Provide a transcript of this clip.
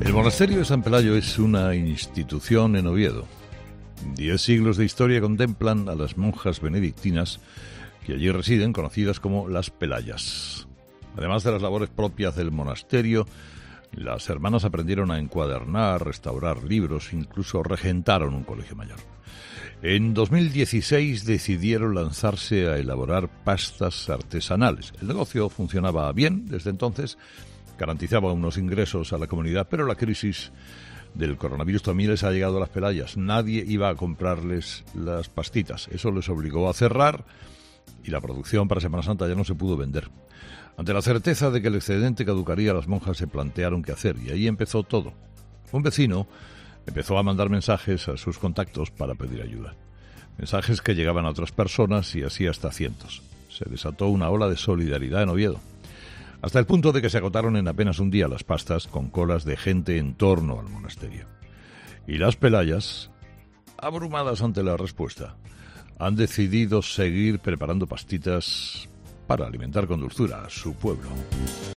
El monasterio de San Pelayo es una institución en Oviedo. 10 siglos de historia contemplan a las monjas benedictinas que allí residen, conocidas como las Pelayas. Además de las labores propias del monasterio, las hermanas aprendieron a encuadernar, restaurar libros, incluso regentaron un colegio mayor. En 2016 decidieron lanzarse a elaborar pastas artesanales. El negocio funcionaba bien desde entonces, garantizaba unos ingresos a la comunidad, pero la crisis del coronavirus también les ha llegado a las Pelayas. Nadie iba a comprarles las pastitas. Eso les obligó a cerrar y la producción para Semana Santa ya no se pudo vender. Ante la certeza de que el excedente caducaría, las monjas se plantearon qué hacer y ahí empezó todo. Un vecino empezó a mandar mensajes a sus contactos para pedir ayuda. Mensajes que llegaban a otras personas y así hasta cientos. Se desató una ola de solidaridad en Oviedo, hasta el punto de que se agotaron en apenas un día las pastas con colas de gente en torno al monasterio. Y las Pelayas, abrumadas ante la respuesta, han decidido seguir preparando pastitas para alimentar con dulzura a su pueblo.